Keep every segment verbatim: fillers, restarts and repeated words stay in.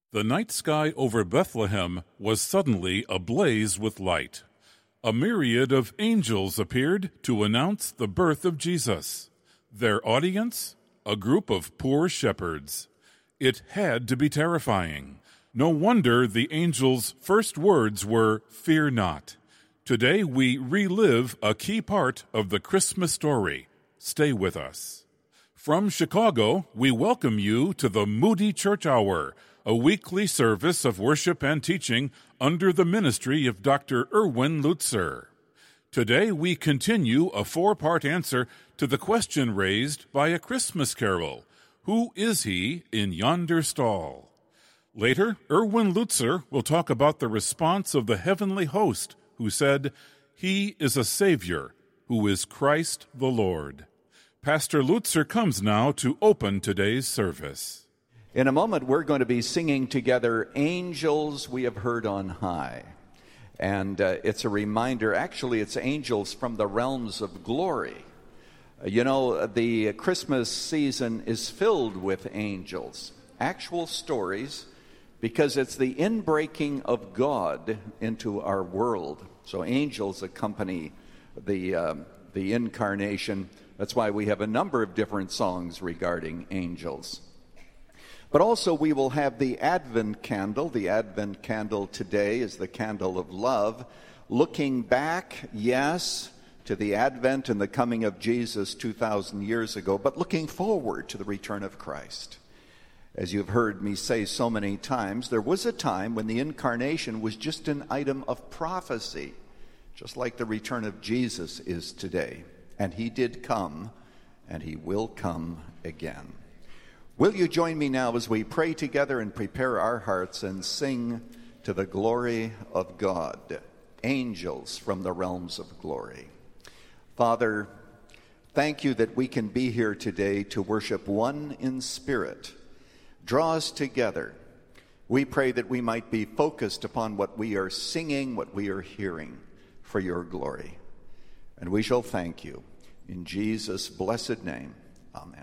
The night sky over Bethlehem was suddenly ablaze with light. A myriad of angels appeared to announce the birth of Jesus. Their audience? A group of poor shepherds. It had to be terrifying. No wonder the angels' first words were, "Fear not." Today we relive a key part of the Christmas story. Stay with us. From Chicago, we welcome you to the Moody Church Hour, a weekly service of worship and teaching under the ministry of Doctor Erwin Lutzer. Today we continue a four-part answer to the question raised by A Christmas Carol, "Who is he in yonder stall?" Later, Erwin Lutzer will talk about the response of the heavenly host who said, "He is a Savior, who is Christ the Lord." Pastor Lutzer comes now to open today's service. In a moment, we're going to be singing together, "Angels We Have Heard on High." And uh, it's a reminder, actually, it's angels from the realms of glory. Uh, you know, the Christmas season is filled with angels, actual stories, because it's the inbreaking of God into our world. So angels accompany the, uh, the incarnation. That's why we have a number of different songs regarding angels. But also we will have the Advent candle. The Advent candle today is the candle of love, looking back, yes, to the advent and the coming of Jesus two thousand years ago, but looking forward to the return of Christ. As you've heard me say so many times, there was a time when the incarnation was just an item of prophecy, just like the return of Jesus is today. And he did come, and he will come again. Will you join me now as we pray together and prepare our hearts and sing to the glory of God, angels from the realms of glory. Father, thank you that we can be here today to worship one in spirit. Draw us together. We pray that we might be focused upon what we are singing, what we are hearing for your glory. And we shall thank you. In Jesus' blessed name, amen.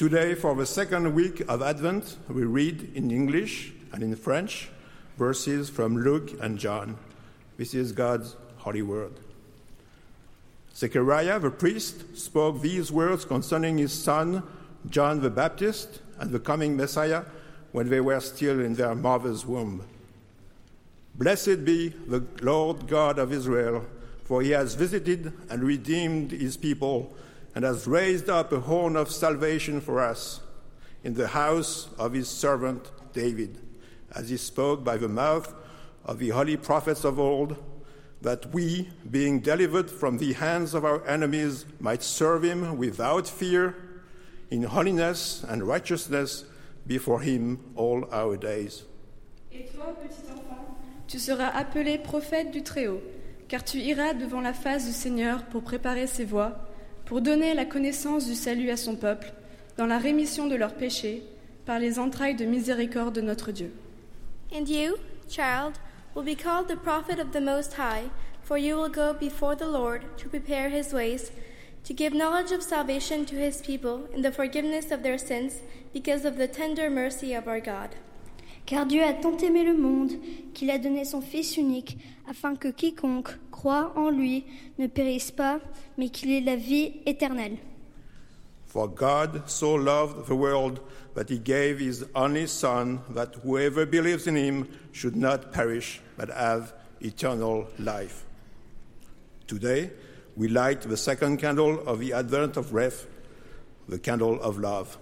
Today, for the second week of Advent, we read in English and in French verses from Luke and John. This is God's holy word. Zechariah the priest spoke these words concerning his son, John the Baptist, and the coming Messiah when they were still in their mother's womb. Blessed be the Lord God of Israel, for he has visited and redeemed his people and has raised up a horn of salvation for us in the house of his servant David, as he spoke by the mouth of the holy prophets of old, that we, being delivered from the hands of our enemies, might serve him without fear, in holiness and righteousness before him all our days. Et toi, petit enfant, tu seras appelé prophète du Très-Haut, car tu iras devant la face du Seigneur pour préparer ses voies, pour donner la connaissance du salut à son peuple, dans la rémission de leurs péchés, par les entrailles de miséricorde de notre Dieu. And you, child, will be called the prophet of the Most High, for you will go before the Lord to prepare his ways, to give knowledge of salvation to his people and the forgiveness of their sins, because of the tender mercy of our God. Car Dieu a tant aimé le monde qu'il a donné son Fils unique, afin que quiconque croit en lui ne périsse pas, mais qu'il ait la vie éternelle. For God so loved the world that he gave his only Son, that whoever believes in him should not perish, but have eternal life. Today, we light the second candle of the Advent of Wreath, the candle of love.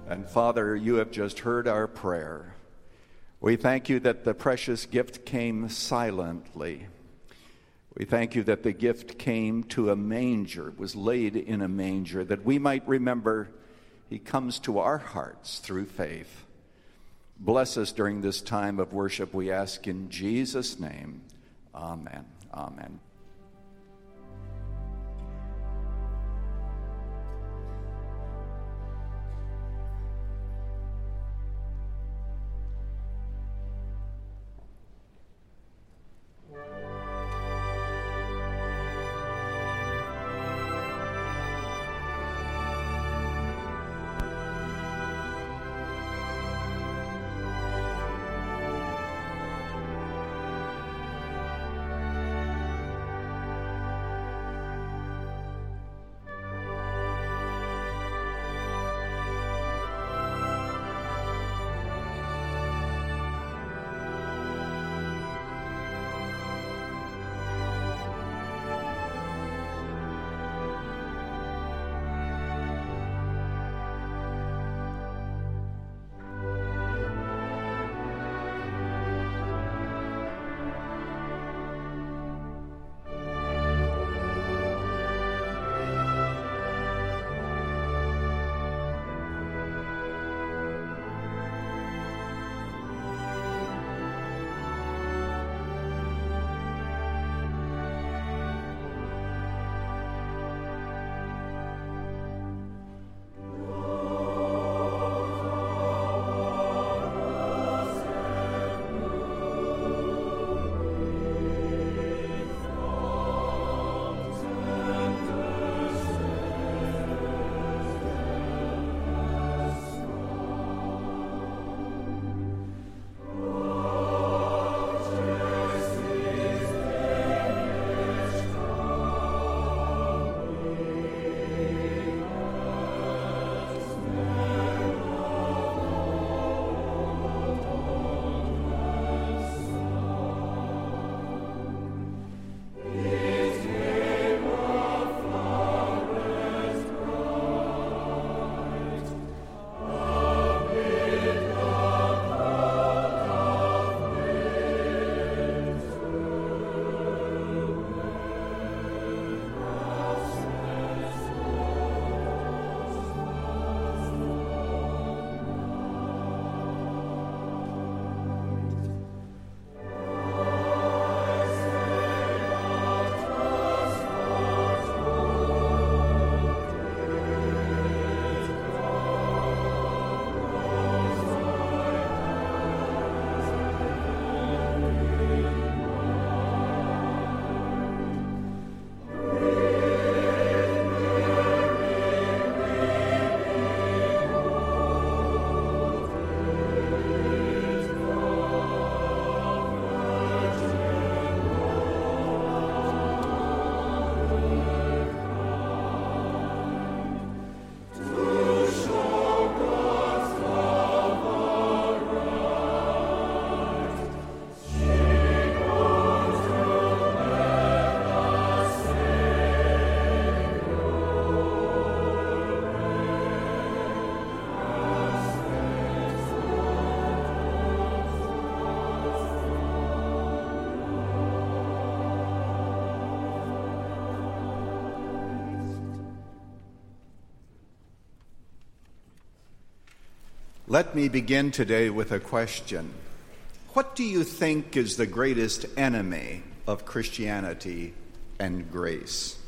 And Father, you have just heard our prayer. We thank you that the precious gift came silently. We thank you that the gift came to a manger, was laid in a manger, that we might remember he comes to our hearts through faith. Bless us during this time of worship, we ask in Jesus' name. Amen. Amen. Let me begin today with a question. What do you think is the greatest enemy of Christianity and grace?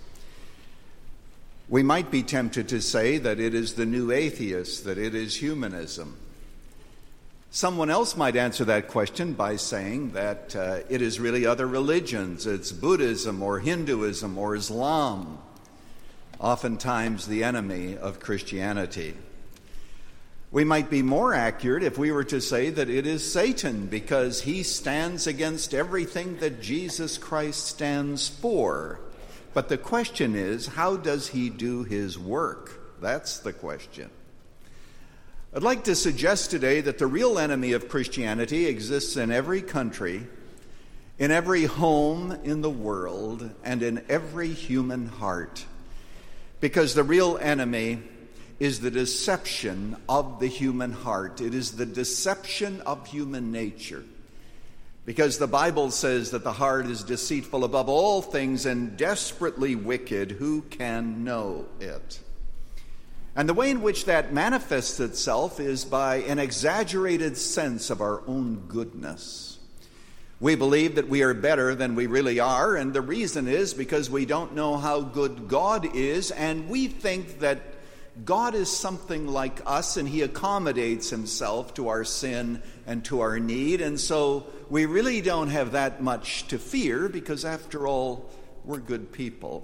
We might be tempted to say that it is the new atheist, that it is humanism. Someone else might answer that question by saying that uh, it is really other religions. It's Buddhism or Hinduism or Islam, oftentimes the enemy of Christianity. We might be more accurate if we were to say that it is Satan, because he stands against everything that Jesus Christ stands for. But the question is, how does he do his work? That's the question. I'd like to suggest today that the real enemy of Christianity exists in every country, in every home in the world, and in every human heart. Because the real enemy is the deception of the human heart. It is the deception of human nature. Because the Bible says that the heart is deceitful above all things and desperately wicked. Who can know it? And the way in which that manifests itself is by an exaggerated sense of our own goodness. We believe that we are better than we really are, and the reason is because we don't know how good God is, and we think that God is something like us, and he accommodates himself to our sin and to our need, and so we really don't have that much to fear because, after all, we're good people.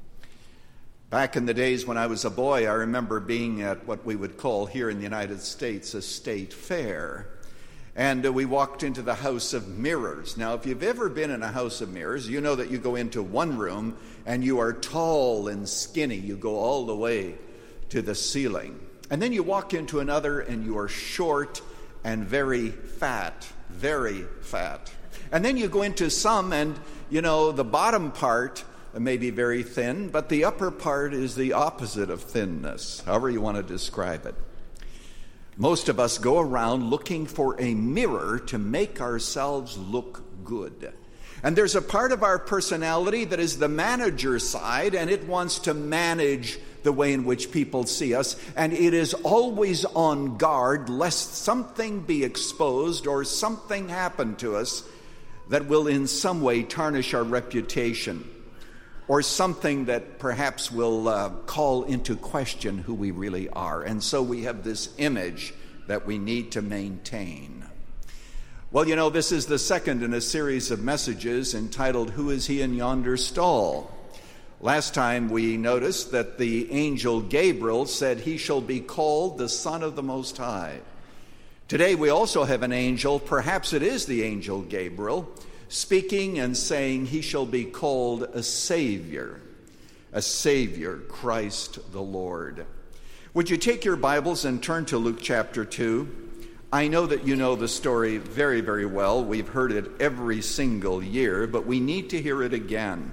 Back in the days when I was a boy, I remember being at what we would call here in the United States a state fair. And uh, we walked into the House of Mirrors. Now, if you've ever been in a House of Mirrors, you know that you go into one room and you are tall and skinny. You go all the way to the ceiling. And then you walk into another and you are short and very fat, very fat. And then you go into some and, you know, the bottom part may be very thin, but the upper part is the opposite of thinness, however you want to describe it. Most of us go around looking for a mirror to make ourselves look good. And there's a part of our personality that is the manager side, and it wants to manage the way in which people see us, and it is always on guard lest something be exposed or something happen to us that will in some way tarnish our reputation, or something that perhaps will uh, call into question who we really are. And so we have this image that we need to maintain. Well, you know, this is the second in a series of messages entitled, Who is He in Yonder Stall? Last time we noticed that the angel Gabriel said he shall be called the Son of the Most High. Today we also have an angel, perhaps it is the angel Gabriel, speaking and saying he shall be called a Savior, a Savior, Christ the Lord. Would you take your Bibles and turn to Luke chapter two? I know that you know the story very, very well. We've heard it every single year, but we need to hear it again.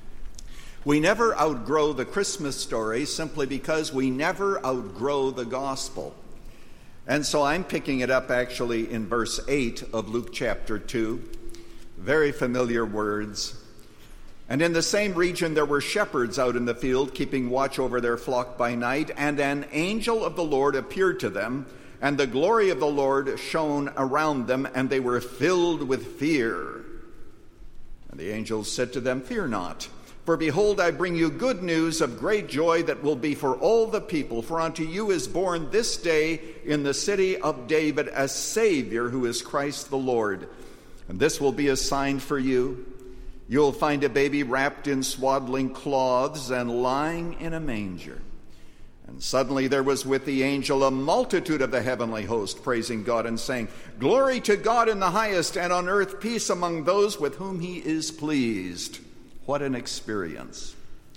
We never outgrow the Christmas story simply because we never outgrow the gospel. And so I'm picking it up actually in verse eight of Luke chapter two. Very familiar words. And in the same region there were shepherds out in the field, keeping watch over their flock by night, and an angel of the Lord appeared to them, and the glory of the Lord shone around them, and they were filled with fear. And the angel said to them, Fear not, for behold, I bring you good news of great joy that will be for all the people. For unto you is born this day in the city of David a Savior, who is Christ the Lord. And this will be a sign for you. You'll find a baby wrapped in swaddling cloths and lying in a manger. And suddenly there was with the angel a multitude of the heavenly host, praising God and saying, Glory to God in the highest, and on earth peace among those with whom he is pleased. What an experience.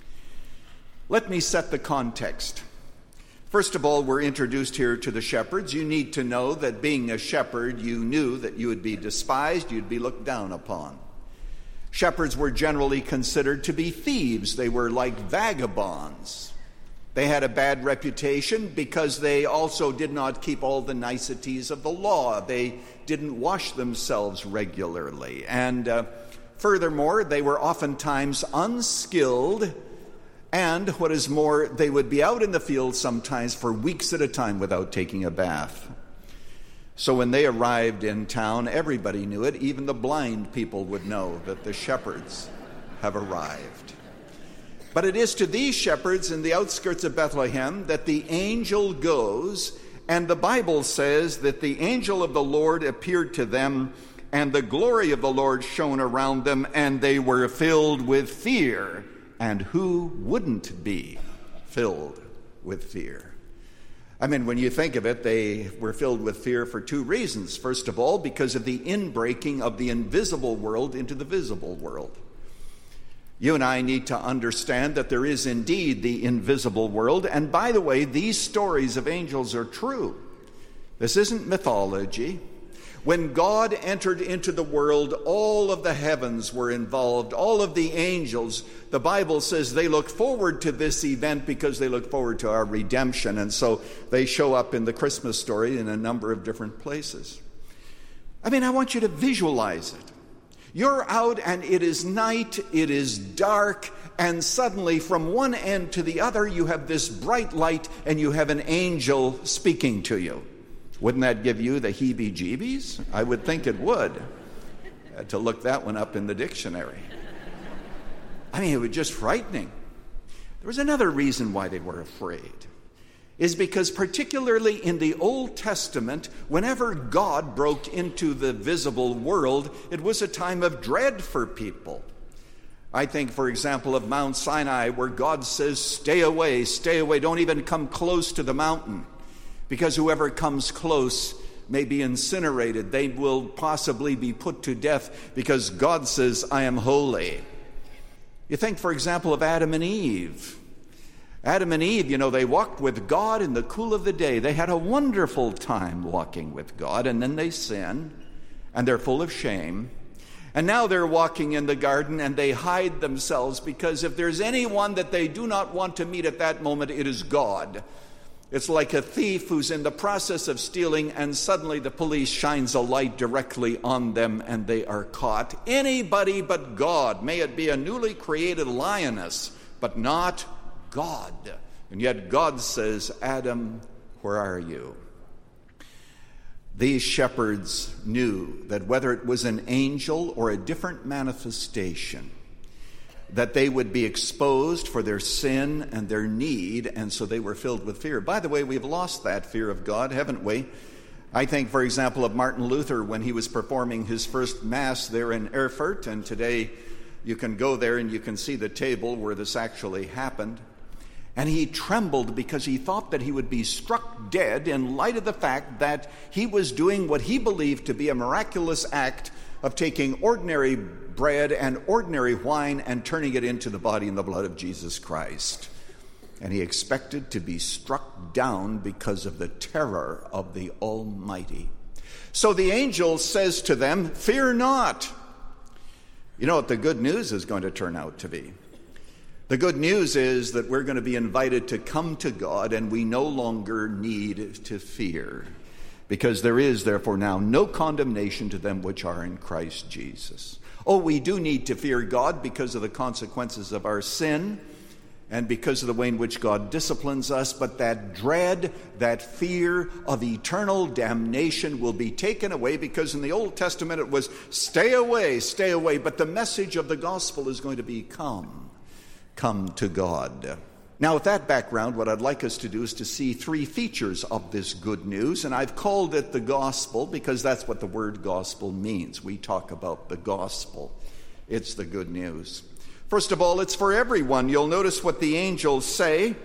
Let me set the context. First of all, we're introduced here to the shepherds. You need to know that being a shepherd, you knew that you would be despised, you'd be looked down upon. Shepherds were generally considered to be thieves. They were like vagabonds. They had a bad reputation because they also did not keep all the niceties of the law. They didn't wash themselves regularly. And uh, furthermore, they were oftentimes unskilled. And what is more, they would be out in the field sometimes for weeks at a time without taking a bath. So when they arrived in town, everybody knew it. Even the blind people would know that the shepherds have arrived. But it is to these shepherds in the outskirts of Bethlehem that the angel goes, and the Bible says that the angel of the Lord appeared to them, and the glory of the Lord shone around them, and they were filled with fear. And who wouldn't be filled with fear? I mean, when you think of it, they were filled with fear for two reasons. First of all, because of the inbreaking of the invisible world into the visible world. You and I need to understand that there is indeed the invisible world. And by the way, these stories of angels are true. This isn't mythology. When God entered into the world, all of the heavens were involved, all of the angels. The Bible says they look forward to this event because they look forward to our redemption. And so they show up in the Christmas story in a number of different places. I mean, I want you to visualize it. You're out and it is night, it is dark, and suddenly from one end to the other you have this bright light and you have an angel speaking to you. Wouldn't that give you the heebie-jeebies? I would think it would. I had to look that one up in the dictionary. I mean, it was just frightening. There was another reason why they were afraid. Is because particularly in the Old Testament, whenever God broke into the visible world, it was a time of dread for people. I think, for example, of Mount Sinai, where God says, stay away, stay away, don't even come close to the mountain. Because whoever comes close may be incinerated. They will possibly be put to death because God says, I am holy. You think, for example, of Adam and Eve. Adam and Eve, you know, they walked with God in the cool of the day. They had a wonderful time walking with God, and then they sin, and they're full of shame. And now they're walking in the garden, and they hide themselves because if there's anyone that they do not want to meet at that moment, it is God. It's like a thief who's in the process of stealing, and suddenly the police shines a light directly on them, and they are caught. Anybody but God. May it be a newly created lioness, but not God. And yet God says, Adam, where are you? These shepherds knew that whether it was an angel or a different manifestation, that they would be exposed for their sin and their need, and so they were filled with fear. By the way, we've lost that fear of God, haven't we? I think, for example, of Martin Luther when he was performing his first Mass there in Erfurt, and today you can go there and you can see the table where this actually happened. And he trembled because he thought that he would be struck dead in light of the fact that he was doing what he believed to be a miraculous act of taking ordinary bread and ordinary wine and turning it into the body and the blood of Jesus Christ. And he expected to be struck down because of the terror of the Almighty. So the angel says to them, fear not. You know what the good news is going to turn out to be? The good news is that we're going to be invited to come to God, and we no longer need to fear, because there is therefore now no condemnation to them which are in Christ Jesus. Oh, we do need to fear God because of the consequences of our sin and because of the way in which God disciplines us, but that dread, that fear of eternal damnation will be taken away, because in the Old Testament it was stay away, stay away, but the message of the gospel is going to be come. Come to God. Now, with that background, what I'd like us to do is to see three features of this good news, and I've called it the gospel because that's what the word gospel means. We talk about the gospel. It's the good news. First of all, it's for everyone. You'll notice what the angels say.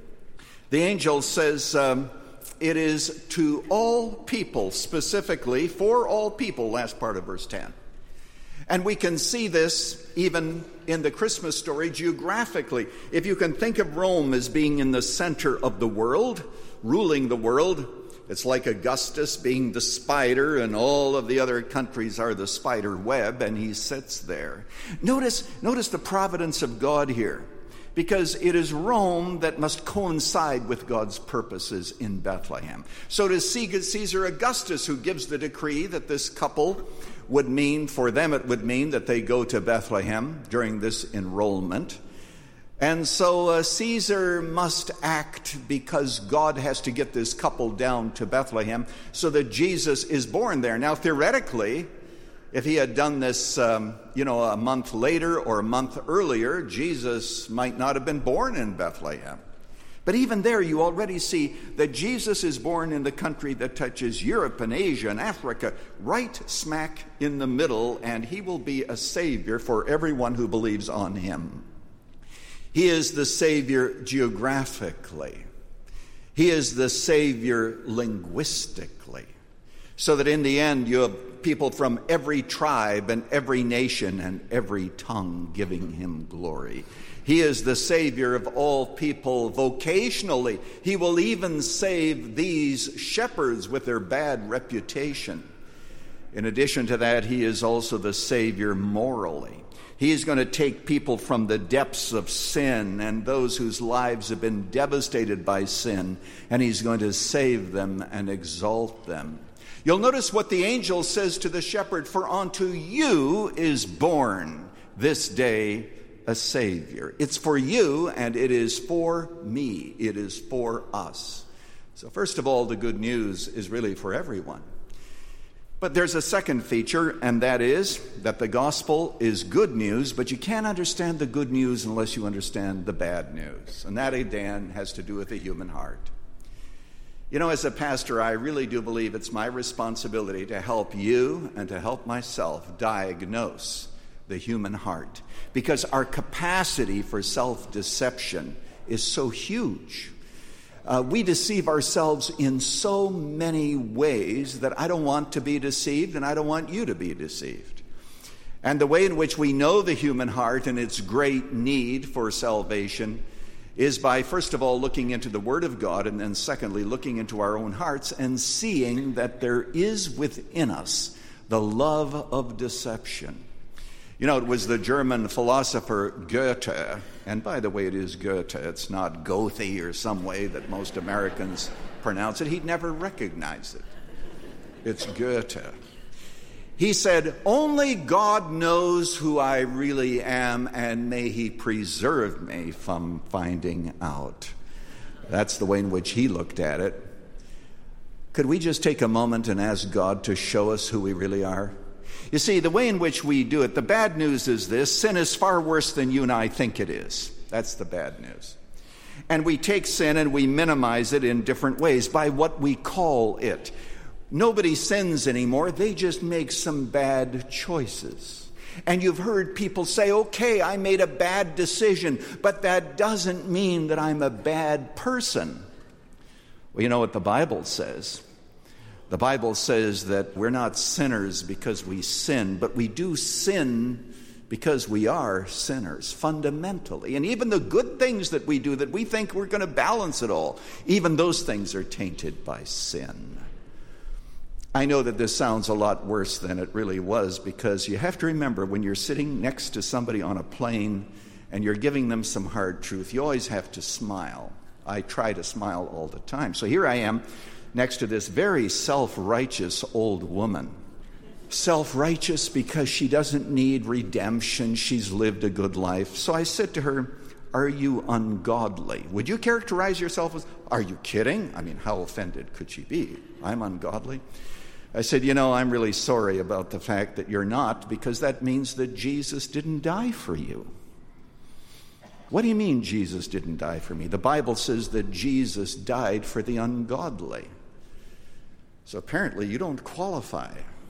The angel says um, it is to all people, specifically for all people, last part of verse ten. And we can see this even in the Christmas story geographically. If you can think of Rome as being in the center of the world, ruling the world, it's like Augustus being the spider and all of the other countries are the spider web, and he sits there. Notice, notice the providence of God here, because it is Rome that must coincide with God's purposes in Bethlehem. So it is Caesar Augustus who gives the decree that this couple would mean, for them it would mean that they go to Bethlehem during this enrollment. And so uh, Caesar must act because God has to get this couple down to Bethlehem so that Jesus is born there. Now, theoretically, if he had done this, um, you know, a month later or a month earlier, Jesus might not have been born in Bethlehem. But even there, you already see that Jesus is born in the country that touches Europe and Asia and Africa, right smack in the middle, and he will be a savior for everyone who believes on him. He is the savior geographically. He is the savior linguistically, so that in the end you have people from every tribe and every nation and every tongue giving him glory. He is the Savior of all people vocationally. He will even save these shepherds with their bad reputation. In addition to that, he is also the Savior morally. He is going to take people from the depths of sin and those whose lives have been devastated by sin, and he's going to save them and exalt them. You'll notice what the angel says to the shepherd, "For unto you is born this day a Savior." It's for you, and it is for me. It is for us. So first of all, the good news is really for everyone. But there's a second feature, and that is that the gospel is good news, but you can't understand the good news unless you understand the bad news. And that, again, has to do with the human heart. You know, as a pastor, I really do believe it's my responsibility to help you and to help myself diagnose the human heart, because our capacity for self-deception is so huge. Uh, we deceive ourselves in so many ways that I don't want to be deceived, and I don't want you to be deceived. And the way in which we know the human heart and its great need for salvation is by, first of all, looking into the Word of God, and then secondly, looking into our own hearts and seeing that there is within us the love of deception. You know, it was the German philosopher Goethe, and by the way, it is Goethe, it's not Goethe or some way that most Americans pronounce it. He'd never recognize it. It's Goethe. He said, "Only God knows who I really am, and may he preserve me from finding out." That's the way in which he looked at it. Could we just take a moment and ask God to show us who we really are? You see, the way in which we do it, the bad news is this: sin is far worse than you and I think it is. That's the bad news. And we take sin and we minimize it in different ways by what we call it. Nobody sins anymore. They just make some bad choices. And you've heard people say, "Okay, I made a bad decision, but that doesn't mean that I'm a bad person." Well, you know what the Bible says? The Bible says that we're not sinners because we sin, but we do sin because we are sinners, fundamentally. And even the good things that we do that we think we're going to balance it all, even those things are tainted by sin. I know that this sounds a lot worse than it really was, because you have to remember, when you're sitting next to somebody on a plane and you're giving them some hard truth, you always have to smile. I try to smile all the time. So here I am, next to this very self-righteous old woman. Self-righteous because she doesn't need redemption. She's lived a good life. So I said to her, "Are you ungodly?" Would you characterize yourself as, "Are you kidding?" I mean, how offended could she be? I'm ungodly? I said, "You know, I'm really sorry about the fact that you're not, because that means that Jesus didn't die for you." "What do you mean Jesus didn't die for me?" "The Bible says that Jesus died for the ungodly." So apparently you don't qualify.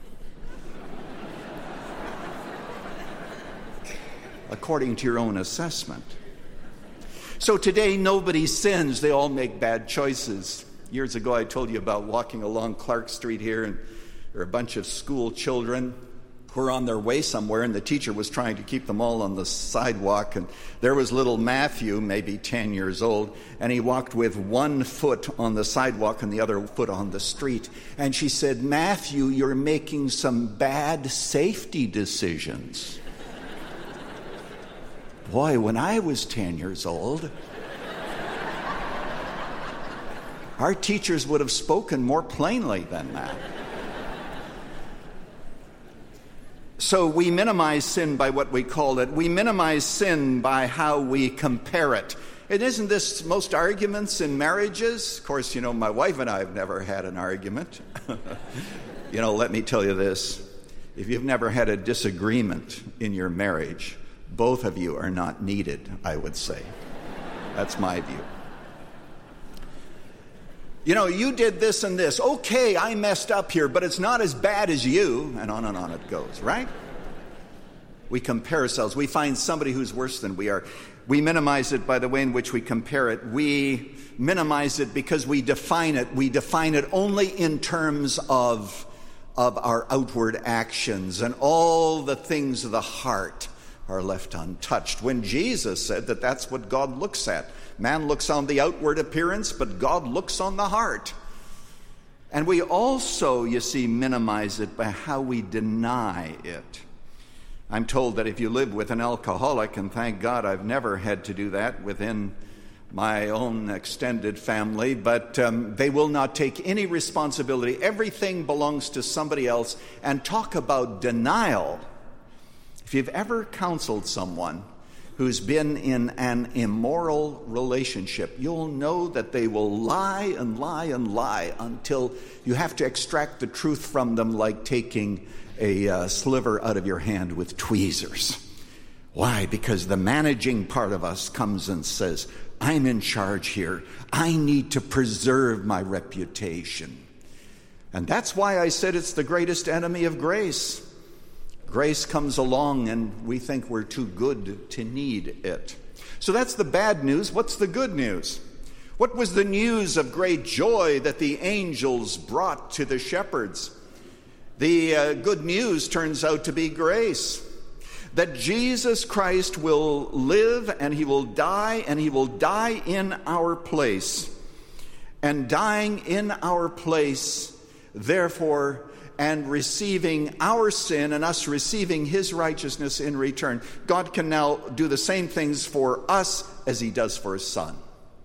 According to your own assessment. So today nobody sins, they all make bad choices. Years ago I told you about walking along Clark Street here, and there were a bunch of school children who were on their way somewhere, and the teacher was trying to keep them all on the sidewalk, and there was little Matthew, maybe ten years old, and he walked with one foot on the sidewalk and the other foot on the street. And she said, "Matthew, you're making some bad safety decisions." Boy, when I was ten years old, our teachers would have spoken more plainly than that. So we minimize sin by what we call it. We minimize sin by how we compare it. And isn't this most arguments in marriages? Of course, you know, my wife and I have never had an argument. You know, let me tell you this. If you've never had a disagreement in your marriage, both of you are not needed, I would say. That's my view. You know, you did this and this. Okay, I messed up here, but it's not as bad as you. And on and on it goes, right? We compare ourselves. We find somebody who's worse than we are. We minimize it by the way in which we compare it. We minimize it because we define it. We define it only in terms of, of our outward actions, and all the things of the heart are left untouched. When Jesus said that that's what God looks at. Man looks on the outward appearance, but God looks on the heart. And we also, you see, minimize it by how we deny it. I'm told that if you live with an alcoholic, and thank God I've never had to do that within my own extended family, but um, they will not take any responsibility. Everything belongs to somebody else. And talk about denial. If you've ever counseled someone who's been in an immoral relationship, you'll know that they will lie and lie and lie until you have to extract the truth from them, like taking a uh, sliver out of your hand with tweezers. Why? Because the managing part of us comes and says, I'm in charge here. I need to preserve my reputation. And that's why I said it's the greatest enemy of grace. Grace comes along and we think we're too good to need it. So that's the bad news. What's the good news? What was the news of great joy that the angels brought to the shepherds? The uh, good news turns out to be grace. That Jesus Christ will live and he will die, and he will die in our place. And dying in our place, therefore, and receiving our sin and us receiving his righteousness in return, God can now do the same things for us as he does for his son.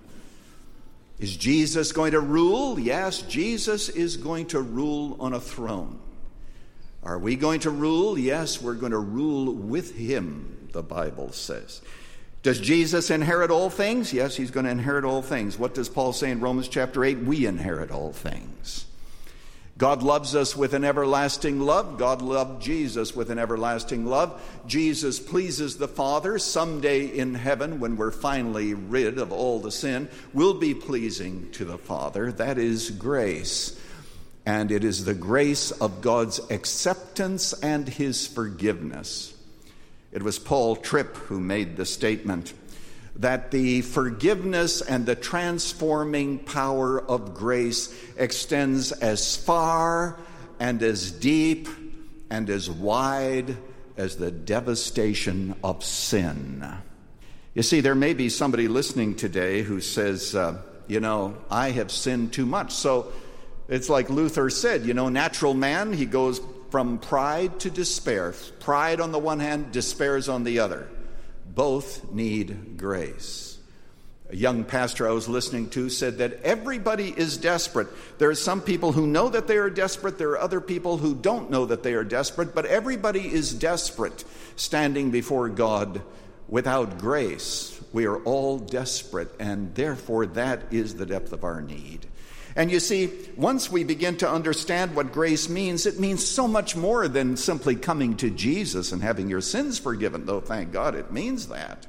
Is Jesus going to rule? Yes, Jesus is going to rule on a throne. Are we going to rule? Yes, we're going to rule with him, the Bible says. Does Jesus inherit all things? Yes, he's going to inherit all things. What does Paul say in Romans chapter eight? We inherit all things. God loves us with an everlasting love. God loved Jesus with an everlasting love. Jesus pleases the Father. Someday in heaven, when we're finally rid of all the sin, we'll be pleasing to the Father. That is grace. And it is the grace of God's acceptance and his forgiveness. It was Paul Tripp who made the statement that the forgiveness and the transforming power of grace extends as far and as deep and as wide as the devastation of sin. You see, there may be somebody listening today who says, uh, you know, I have sinned too much. So it's like Luther said, you know, natural man, he goes from pride to despair. Pride on the one hand, despair is on the other. Both need grace. A young pastor I was listening to said that everybody is desperate. There are some people who know that they are desperate. There are other people who don't know that they are desperate. But everybody is desperate standing before God without grace. We are all desperate, and therefore that is the depth of our need. And you see, once we begin to understand what grace means, it means so much more than simply coming to Jesus and having your sins forgiven, though thank God it means that.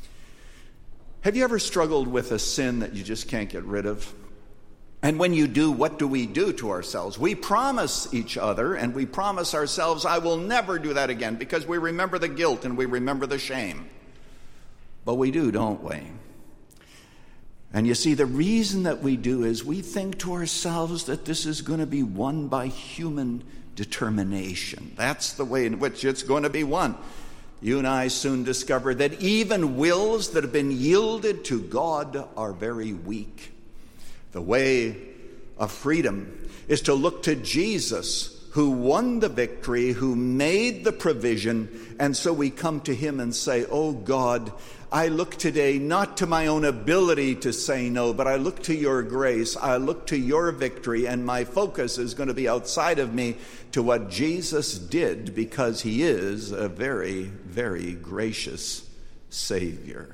Have you ever struggled with a sin that you just can't get rid of? And when you do, what do we do to ourselves? We promise each other and we promise ourselves, I will never do that again, because we remember the guilt and we remember the shame. But we do, don't we? And you see, the reason that we do is we think to ourselves that this is going to be won by human determination. That's the way in which it's going to be won. You and I soon discover that even wills that have been yielded to God are very weak. The way of freedom is to look to Jesus, who won the victory, who made the provision, and so we come to him and say, oh God, I look today not to my own ability to say no, but I look to your grace, I look to your victory, and my focus is going to be outside of me to what Jesus did, because he is a very, very gracious Savior.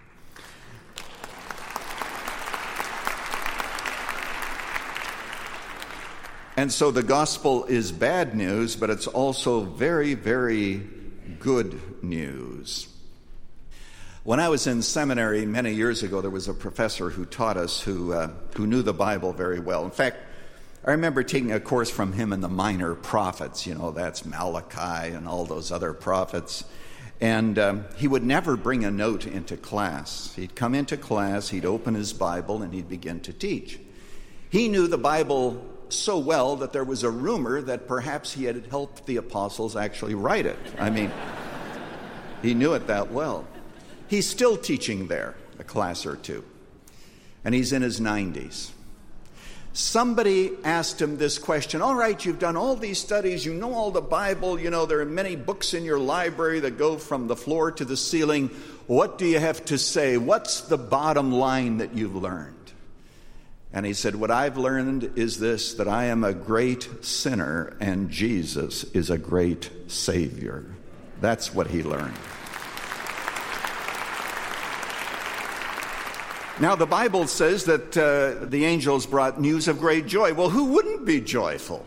And so the gospel is bad news, but it's also very, very good news. When I was in seminary many years ago, there was a professor who taught us who uh, who knew the Bible very well. In fact, I remember taking a course from him in the minor prophets. You know, that's Malachi and all those other prophets. And um, he would never bring a note into class. He'd come into class, he'd open his Bible, and he'd begin to teach. He knew the Bible so well that there was a rumor that perhaps he had helped the apostles actually write it. I mean, he knew it that well. He's still teaching there, a class or two, and he's in his nineties. Somebody asked him this question. All right, you've done all these studies, you know all the Bible, you know there are many books in your library that go from the floor to the ceiling. What do you have to say? What's the bottom line that you've learned? And he said, what I've learned is this, that I am a great sinner and Jesus is a great Savior. That's what he learned. Now, the Bible says that uh, the angels brought news of great joy. Well, who wouldn't be joyful?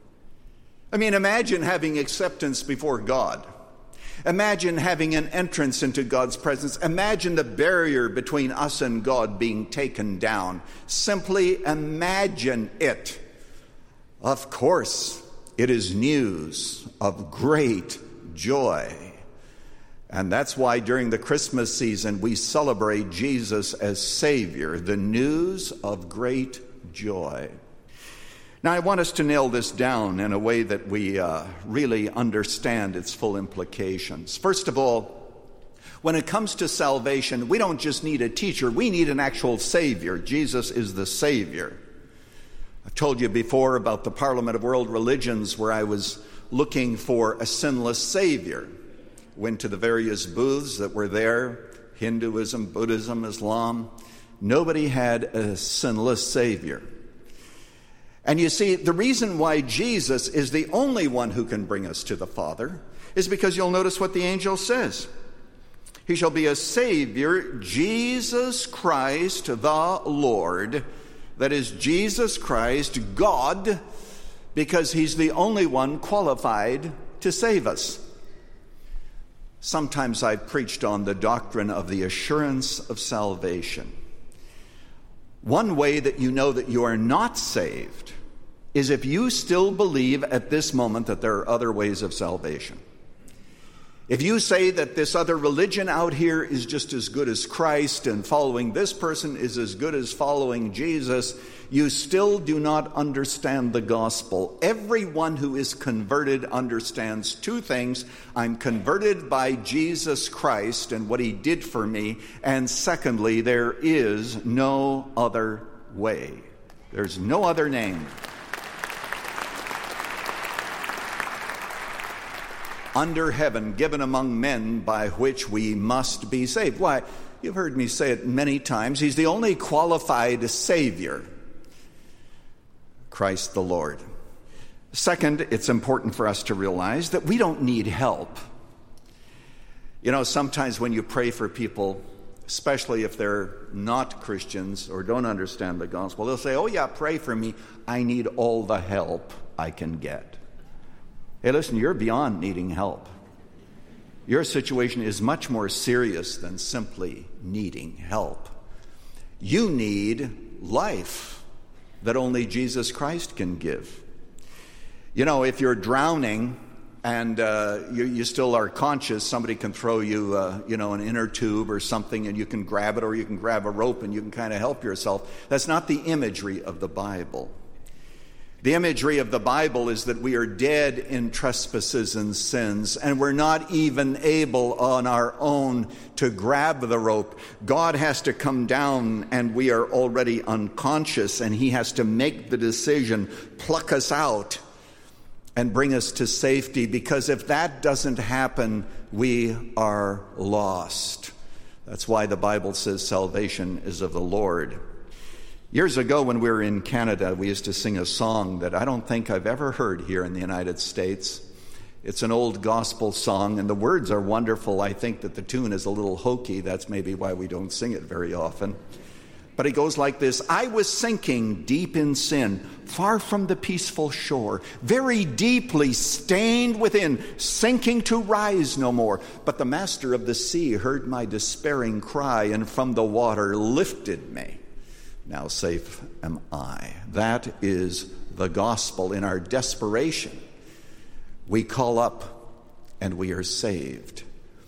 I mean, imagine having acceptance before God. Imagine having an entrance into God's presence. Imagine the barrier between us and God being taken down. Simply imagine it. Of course, it is news of great joy. And that's why during the Christmas season we celebrate Jesus as Savior, the news of great joy. Now I want us to nail this down in a way that we uh, really understand its full implications. First of all, when it comes to salvation, we don't just need a teacher, we need an actual Savior. Jesus is the Savior. I've told you before about the Parliament of World Religions where I was looking for a sinless Savior. Went to the various booths that were there, Hinduism, Buddhism, Islam. Nobody had a sinless Savior. And you see, the reason why Jesus is the only one who can bring us to the Father is because you'll notice what the angel says. He shall be a Savior, Jesus Christ the Lord. That is Jesus Christ, God, because he's the only one qualified to save us. Sometimes I've preached on the doctrine of the assurance of salvation. One way that you know that you are not saved is if you still believe at this moment that there are other ways of salvation. If you say that this other religion out here is just as good as Christ and following this person is as good as following Jesus, you still do not understand the gospel. Everyone who is converted understands two things. I'm converted by Jesus Christ and what he did for me. And secondly, there is no other way. There's no other name under heaven given among men by which we must be saved. Why? You've heard me say it many times. He's the only qualified Savior, Christ the Lord. Second, it's important for us to realize that we don't need help. You know, sometimes when you pray for people, especially if they're not Christians or don't understand the gospel, they'll say, oh yeah, pray for me. I need all the help I can get. Hey, listen, you're beyond needing help. Your situation is much more serious than simply needing help. You need life that only Jesus Christ can give. You know, if you're drowning and uh, you, you still are conscious, somebody can throw you, uh, you know, an inner tube or something and you can grab it, or you can grab a rope and you can kind of help yourself. That's not the imagery of the Bible. The imagery of the Bible is that we are dead in trespasses and sins, and we're not even able on our own to grab the rope. God has to come down, and we are already unconscious, and he has to make the decision, pluck us out, and bring us to safety, because if that doesn't happen, we are lost. That's why the Bible says salvation is of the Lord. Years ago when we were in Canada, we used to sing a song that I don't think I've ever heard here in the United States. It's an old gospel song, and the words are wonderful. I think that the tune is a little hokey. That's maybe why we don't sing it very often. But it goes like this. I was sinking deep in sin, far from the peaceful shore, very deeply stained within, sinking to rise no more. But the master of the sea heard my despairing cry, and from the water lifted me. Now safe am I. That is the gospel. In our desperation, we call up and we are saved.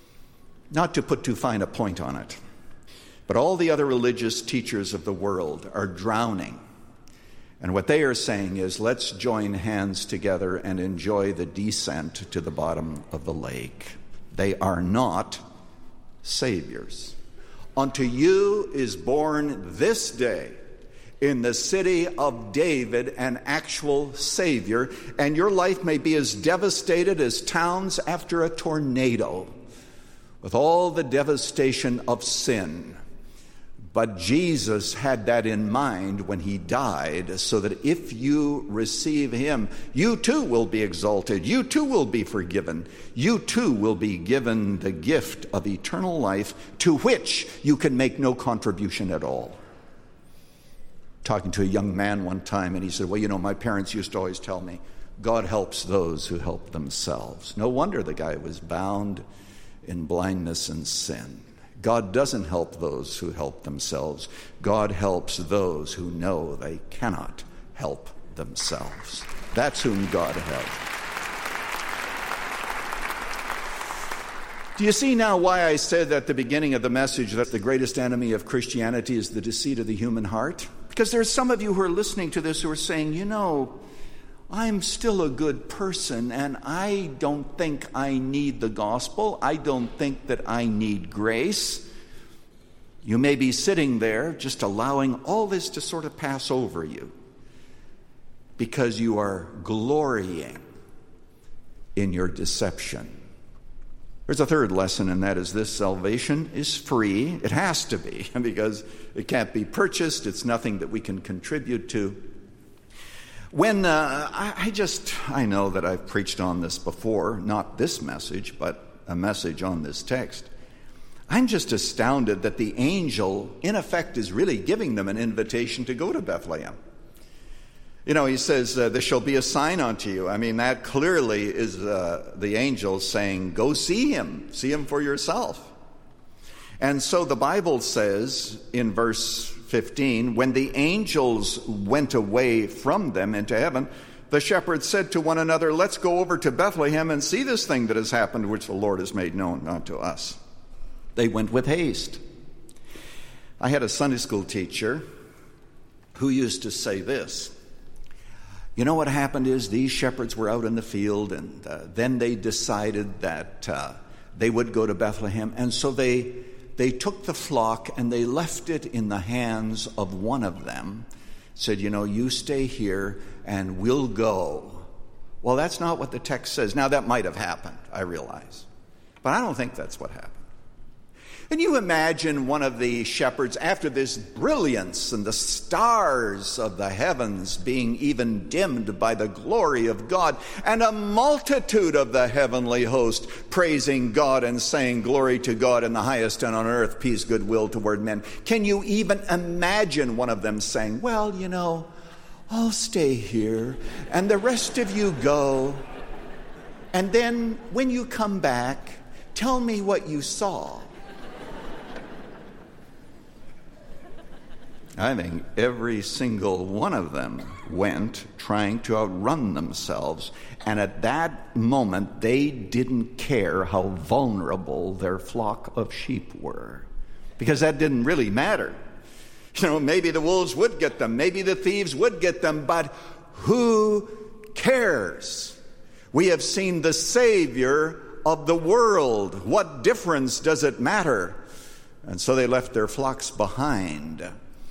Not to put too fine a point on it, but all the other religious teachers of the world are drowning. And what they are saying is, let's join hands together and enjoy the descent to the bottom of the lake. They are not saviors. Unto you is born this day in the city of David, an actual Savior, and your life may be as devastated as towns after a tornado, with all the devastation of sin. But Jesus had that in mind when he died, so that if you receive him, you too will be exalted. You too will be forgiven. You too will be given the gift of eternal life, to which you can make no contribution at all. Talking to a young man one time, and he said, well, you know, my parents used to always tell me, God helps those who help themselves. No wonder the guy was bound in blindness and sin. God doesn't help those who help themselves. God helps those who know they cannot help themselves. That's whom God helps. Do you see now why I said at the beginning of the message that the greatest enemy of Christianity is the deceit of the human heart? Because there's some of you who are listening to this who are saying, you know, I'm still a good person, and I don't think I need the gospel. I don't think that I need grace. You may be sitting there just allowing all this to sort of pass over you because you are glorying in your deception. There's a third lesson, and that is this: salvation is free. It has to be, because it can't be purchased. It's nothing that we can contribute to. When uh, I, I just, I know that I've preached on this before, not this message, but a message on this text. I'm just astounded that the angel, in effect, is really giving them an invitation to go to Bethlehem. You know, he says, uh, there shall be a sign unto you. I mean, that clearly is uh, the angel saying, go see him. See him for yourself. And so the Bible says in verse fifteen, when the angels went away from them into heaven, the shepherds said to one another, let's go over to Bethlehem and see this thing that has happened, which the Lord has made known unto us. They went with haste. I had a Sunday school teacher who used to say this: you know what happened is these shepherds were out in the field, and uh, then they decided that uh, they would go to Bethlehem, and so they they took the flock and they left it in the hands of one of them, said, you know, you stay here and we'll go. Well, that's not what the text says. Now, that might have happened, I realize, but I don't think that's what happened. And you imagine one of the shepherds, after this brilliance and the stars of the heavens being even dimmed by the glory of God, and a multitude of the heavenly host praising God and saying, glory to God in the highest, and on earth peace, goodwill toward men. Can you even imagine one of them saying, well, you know, I'll stay here and the rest of you go, and then when you come back, tell me what you saw? I think every single one of them went trying to outrun themselves. And at that moment, they didn't care how vulnerable their flock of sheep were, because that didn't really matter. You know, maybe the wolves would get them, maybe the thieves would get them, but who cares? We have seen the Savior of the world. What difference does it matter? And so they left their flocks behind.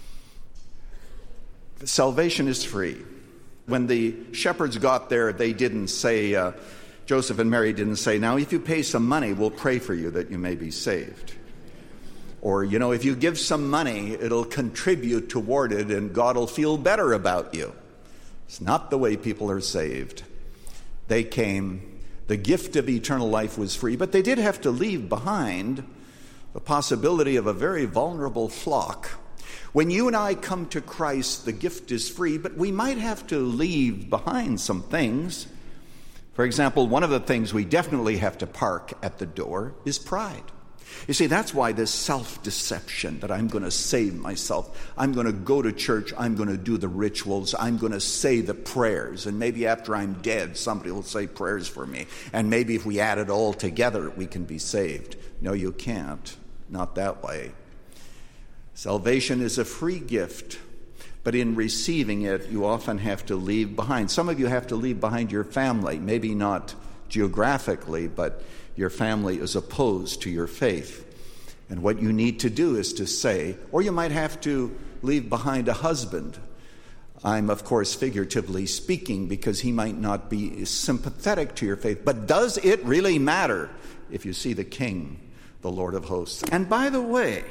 Salvation is free. When the shepherds got there, they didn't say, uh, Joseph and Mary didn't say, now if you pay some money, we'll pray for you that you may be saved. Or, you know, if you give some money, it'll contribute toward it and God will feel better about you. It's not the way people are saved. They came, the gift of eternal life was free, but they did have to leave behind the possibility of a very vulnerable flock. When you and I come to Christ, the gift is free, but we might have to leave behind some things. For example, one of the things we definitely have to park at the door is pride. You see, that's why this self-deception that I'm going to save myself, I'm going to go to church, I'm going to do the rituals, I'm going to say the prayers, and maybe after I'm dead, somebody will say prayers for me, and maybe if we add it all together, we can be saved. No, you can't. Not that way. Salvation is a free gift, but in receiving it, you often have to leave behind. Some of you have to leave behind your family, maybe not geographically, but your family is opposed to your faith. And what you need to do is to say, or you might have to leave behind a husband. I'm, of course, figuratively speaking because he might not be sympathetic to your faith. But does it really matter if you see the King, the Lord of hosts? And by the way,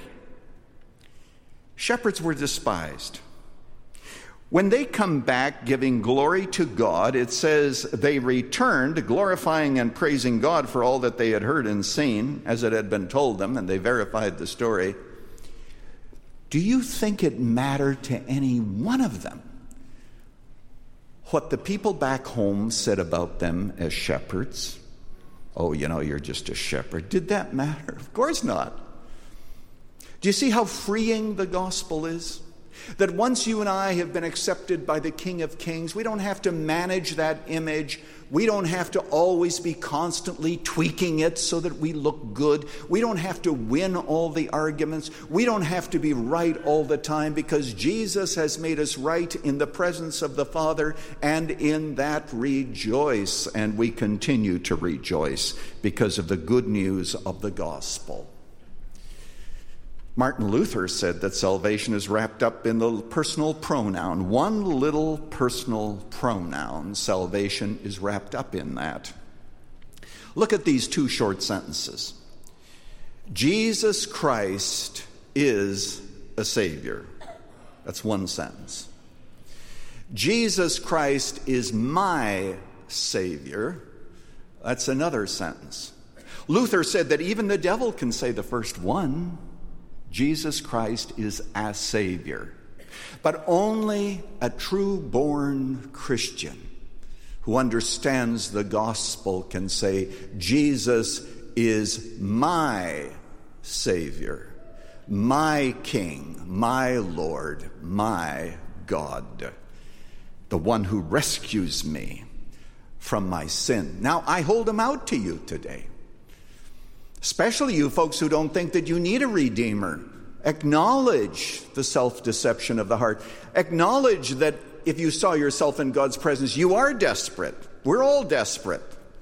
shepherds were despised. When they come back giving glory to God, it says they returned glorifying and praising God for all that they had heard and seen, as it had been told them, and they verified the story. Do you think it mattered to any one of them what the people back home said about them as shepherds? Oh, you know, you're just a shepherd. Did that matter? Of course not. Do you see how freeing the gospel is? That once you and I have been accepted by the King of Kings, we don't have to manage that image. We don't have to always be constantly tweaking it so that we look good. We don't have to win all the arguments. We don't have to be right all the time, because Jesus has made us right in the presence of the Father, and in that rejoice. And we continue to rejoice because of the good news of the gospel. Martin Luther said that salvation is wrapped up in the personal pronoun. One little personal pronoun, salvation is wrapped up in that. Look at these two short sentences. Jesus Christ is a Savior. That's one sentence. Jesus Christ is my Savior. That's another sentence. Luther said that even the devil can say the first one. Jesus Christ is a Savior. But only a true-born Christian who understands the gospel can say, Jesus is my Savior, my King, my Lord, my God, the one who rescues me from my sin. Now, I hold him out to you today. Especially you folks who don't think that you need a Redeemer. Acknowledge the self-deception of the heart. Acknowledge that if you saw yourself in God's presence, you are desperate. We're all desperate.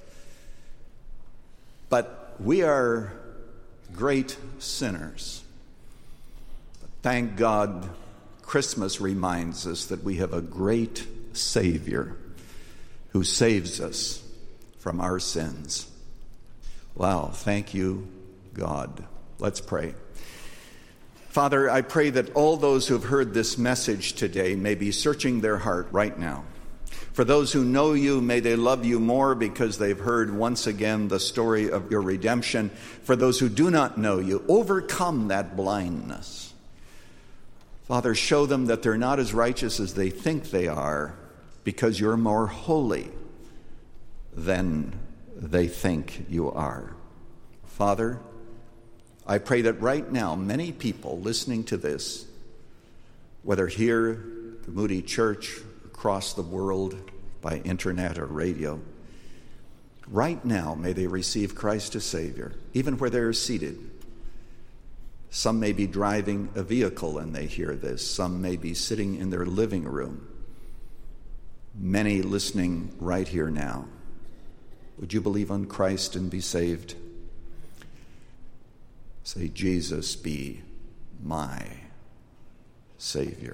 But we are great sinners. But thank God, Christmas reminds us that we have a great Savior who saves us from our sins. Wow, thank you, God. Let's pray. Father, I pray that all those who have heard this message today may be searching their heart right now. For those who know you, may they love you more because they've heard once again the story of your redemption. For those who do not know you, overcome that blindness. Father, show them that they're not as righteous as they think they are because you're more holy than they think you are. Father, I pray that right now many people listening to this, whether here at the Moody Church, across the world, by internet or radio, right now may they receive Christ as Savior, even where they're seated. Some may be driving a vehicle and they hear this. Some may be sitting in their living room. Many listening right here now. Would you believe on Christ and be saved? Say, Jesus, be my Savior.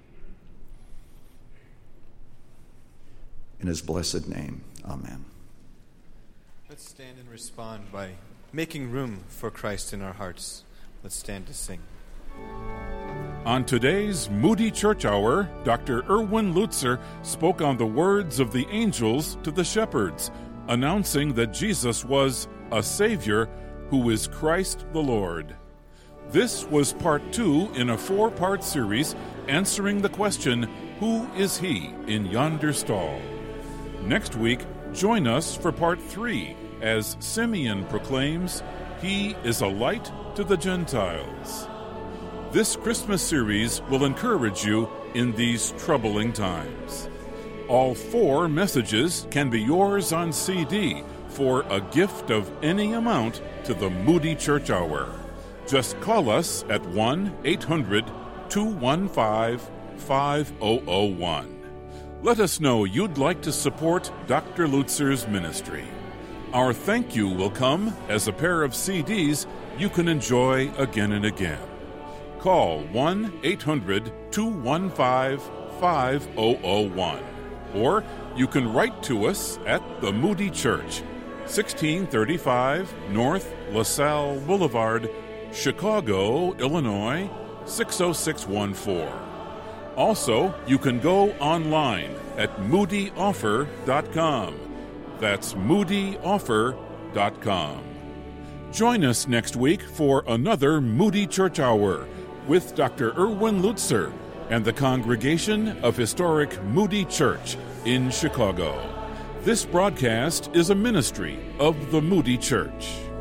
In his blessed name, amen. Let's stand and respond by making room for Christ in our hearts. Let's stand to sing. On today's Moody Church Hour, Doctor Erwin Lutzer spoke on the words of the angels to the shepherds, announcing that Jesus was a Savior who is Christ the Lord. This was part two in a four-part series answering the question, who is he in yonder stall? Next week, join us for part three as Simeon proclaims, he is a light to the Gentiles. This Christmas series will encourage you in these troubling times. All four messages can be yours on C D for a gift of any amount to the Moody Church Hour. Just call us at one eight hundred two one five five zero zero one. Let us know you'd like to support Doctor Lutzer's ministry. Our thank you will come as a pair of C Ds you can enjoy again and again. Call one eight hundred two one five five thousand one, or you can write to us at the Moody Church, sixteen thirty-five North LaSalle Boulevard, Chicago, Illinois, six oh six one four. Also, you can go online at moody offer dot com. That's moody offer dot com. Join us next week for another Moody Church Hour with Doctor Erwin Lutzer and the congregation of historic Moody Church in Chicago. This broadcast is a ministry of the Moody Church.